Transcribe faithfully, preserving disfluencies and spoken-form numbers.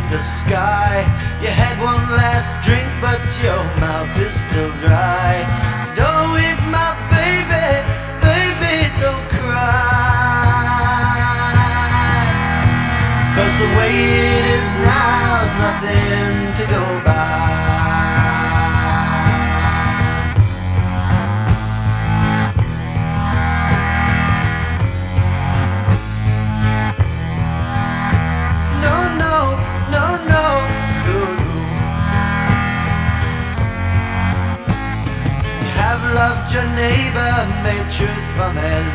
the sky. You had one last drink, but your mouth is still dry. Don't weep, my baby, baby, don't cry. 'Cause the way it is now is nothing to go